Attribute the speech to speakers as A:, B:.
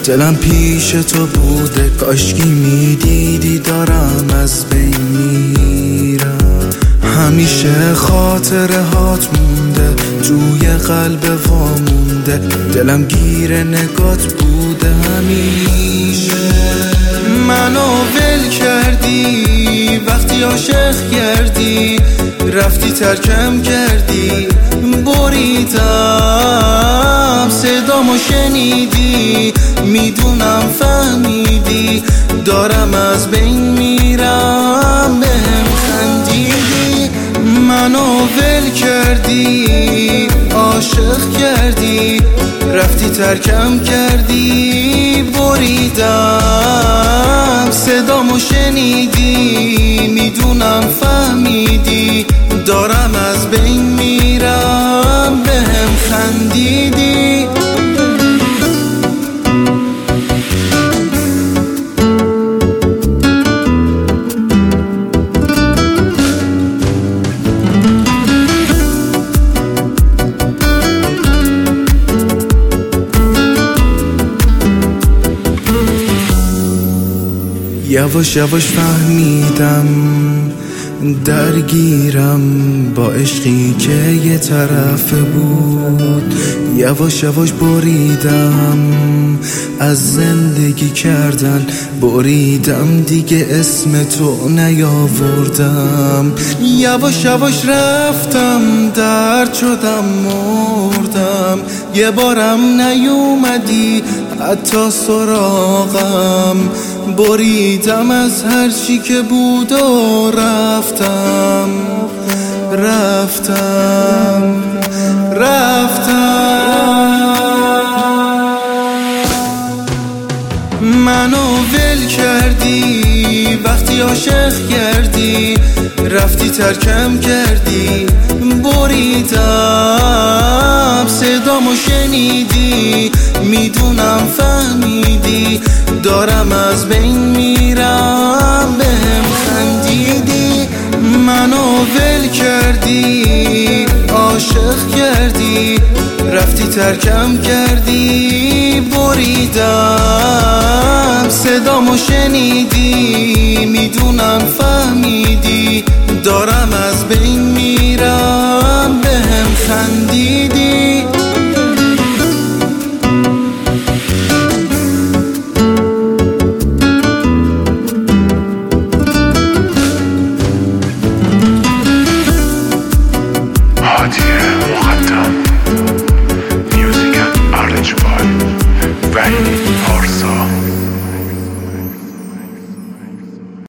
A: دلم پیش تو بوده، کاشکی میدیدی دارم از بین میرم. همیشه خاطره هات مونده توی قلب وامونده، دلم گیر نگات بوده همیشه. منو ول کردی وقتی عاشق کردی، رفتی ترکم کردی، بریدم صدامو شنیدی، میدونم فهمیدی دارم از بین میرم. بهم خندیدی، منو ول کردی، عاشق کردی، رفتی ترکم کردی، بریدم صدامو شنیدی، میدونم فهمیدی دارم از بین میرم. بهم خندیدی. یواش یواش فهمیدم درگیرم با عشقی که یه طرفه بود، یواش یواش بریدم از زندگی کردن، بریدم دیگه اسم تو نیاوردم. یواش یواش رفتم درد شدم مردم، یه بارم نیومدی حتی سراغم، بریدم از هر چی که بود و رفتم. منو ول کردی وقتی عاشق کردی، رفتی ترکم کردی، بریدم صدامو شنیدی، میدونم فهمیدی دارم از بین میرم. بهم خندیدی، منو ول کردی، عاشق کردی، رفتی ترکم کردی، بریدم صدامو شنیدی، میدونم فهمیدی دارم از بین میرم. بهم خندیدی.
B: مقدم میوزیک ارلج بای